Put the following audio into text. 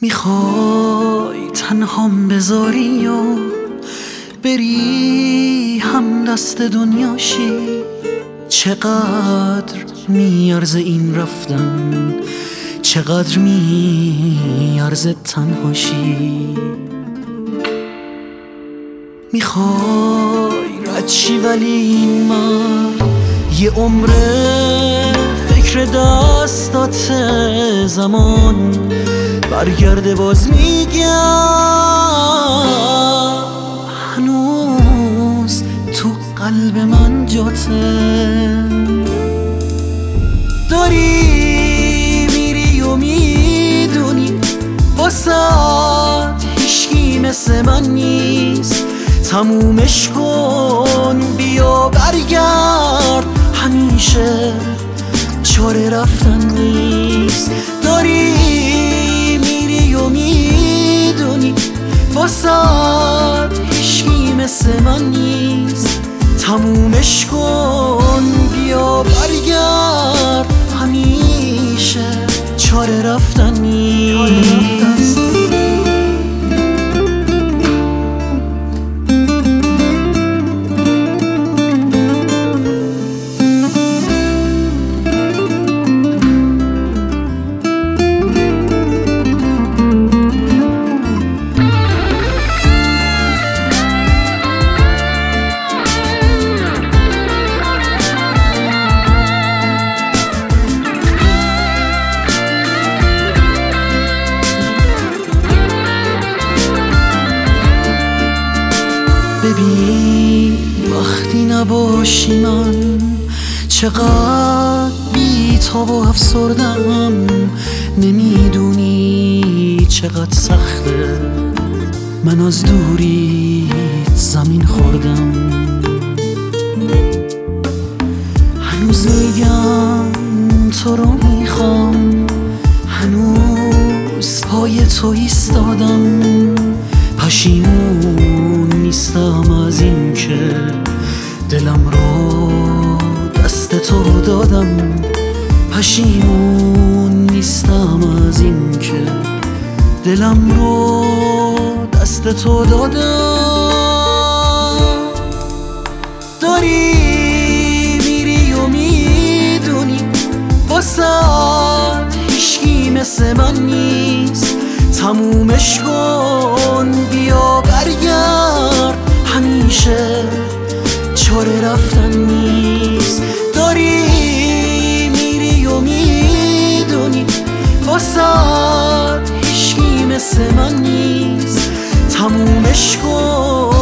میخوای تنهام بذاری و بری هم دست دنیاشی؟ چقدر میارزه این رفتن، چقدر میارزه تنهاشی؟ میخوای رد شی ولی من یه عمره فکر دستات زمان برگرده باز میگم هنوز تو قلب من جاته. داری میری و میدونی واسات هیچکی مثل من نیست، تمومش کن بیا برگرد، همیشه چاره رفتن نیست. داری میری و میدونی واسات هیچکی مثل من نیست، تمومش کن بیا برگرد، همیشه چاره رفتن نیست. ببین وقتی نباشی من چقدر بی‌تاب و افسردم، نمیدونی چقدر سخته من از دوریت زمین خوردم. هنوز میگم تو رو میخوام، هنوز پای تو ایستادم، پشیمون نیستم از این که دلم رو دست تو دادم، پشیمون نیستم از این که دلم رو دست تو دادم. داری میری و میدونی واسات هیچکی مثل من نیست، تمومش کن بیا برگرد، همیشه چاره رفتن نیست. داری میری و میدونی واسات هیچکی مثل من نیست، تمومش کن